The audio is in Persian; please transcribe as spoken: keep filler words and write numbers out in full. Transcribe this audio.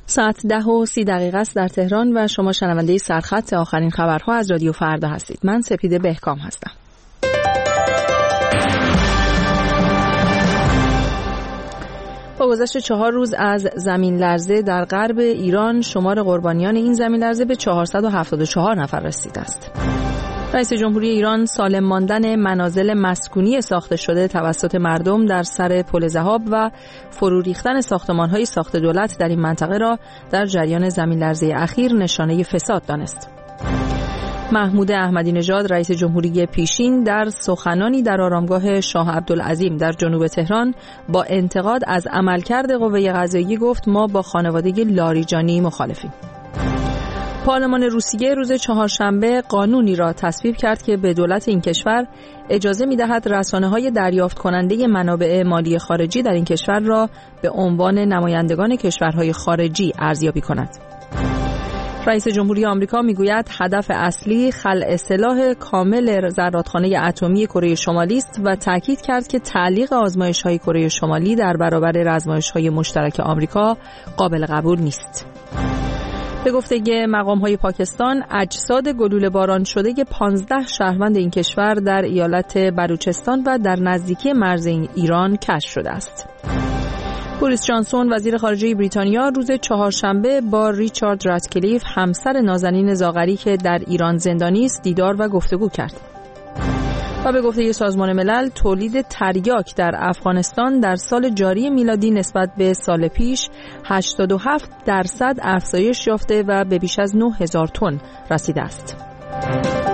ساعت ده و سی دقیقه است در تهران و شما شنونده سرخط آخرین خبرها از رادیو فردا هستید. من سپیده بهکام هستم. با گذشت چهار روز از زمین لرزه در غرب ایران، شمار قربانیان این زمین لرزه به چهارصد و هفتاد و چهار نفر رسیده است. رئیس جمهوری ایران سالم ماندن منازل مسکونی ساخته شده توسط مردم در سر پل ذهاب و فرو ریختن ساختمان‌های ساخت دولت در این منطقه را در جریان زمین لرزه اخیر نشانه فساد دانست. محمود احمدی نژاد رئیس جمهوری پیشین در سخنانی در آرامگاه شاه عبدالعظیم در جنوب تهران با انتقاد از عملکرد قوه قضاییه گفت ما با خانواده لاریجانی مخالفیم. پارلمان روسیه روز چهارشنبه قانونی را تصویب کرد که به دولت این کشور اجازه می‌دهد رسانه‌های دریافت کننده منابع مالی خارجی در این کشور را به عنوان نمایندگان کشورهای خارجی ارزیابی کند. رئیس جمهوری آمریکا میگوید هدف اصلی خلع سلاح کامل زرادخانه اتمی کره شمالی است و تاکید کرد که تعلیق آزمایش‌های کره شمالی در برابر آزمایش‌های مشترک آمریکا قابل قبول نیست. به گفته مقام‌های پاکستان، اجساد گلوله باران شده پانزده شهروند این کشور در ایالت بلوچستان و در نزدیکی مرز ایران کشف شده است. بوریس جانسون وزیر خارجه بریتانیا روز چهارشنبه با ریچارد راتکلیف همسر نازنین زاغری که در ایران زندانی است دیدار و گفتگو کرد. و به گفته سازمان ملل تولید تریاک در افغانستان در سال جاری میلادی نسبت به سال پیش هشتاد و هفت درصد افزایش یافته و به بیش از نه هزار تن رسیده است.